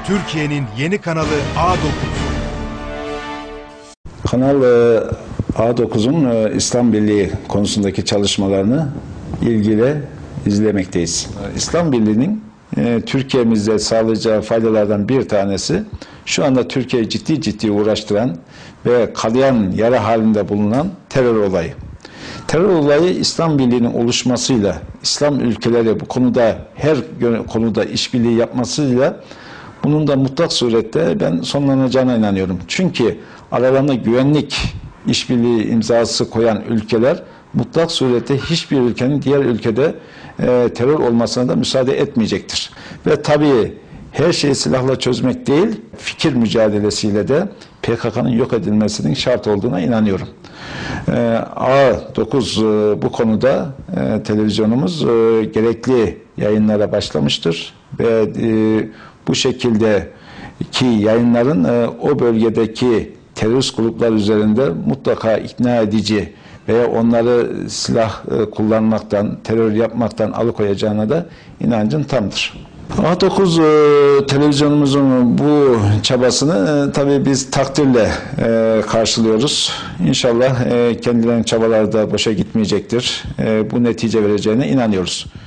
Türkiye'nin yeni kanalı A9. Kanal A9'un İslam Birliği konusundaki çalışmalarını ilgiyle izlemekteyiz. İslam Birliği'nin Türkiye'mizde sağlayacağı faydalardan bir tanesi, şu anda Türkiye'yi ciddi uğraştıran ve kanayan yara halinde bulunan terör olayı. Terör olayı İslam Birliği'nin oluşmasıyla, İslam ülkeleri bu konuda her konuda işbirliği yapmasıyla bunun da mutlak surette ben sonlanacağına inanıyorum. Çünkü aralarında güvenlik işbirliği imzası koyan ülkeler mutlak surette hiçbir ülkenin diğer ülkede terör olmasına da müsaade etmeyecektir. Ve tabii her şeyi silahla çözmek değil, fikir mücadelesiyle de PKK'nın yok edilmesinin şart olduğuna inanıyorum. A9 bu konuda televizyonumuz gerekli yayınlara başlamıştır ve bu şekildeki yayınların o bölgedeki terörist gruplar üzerinde mutlaka ikna edici veya onları silah kullanmaktan, terör yapmaktan alıkoyacağına da inancım tamdır. A9 televizyonumuzun bu çabasını tabii biz takdirle karşılıyoruz. İnşallah kendilerinin çabaları da boşa gitmeyecektir. Bu netice vereceğine inanıyoruz.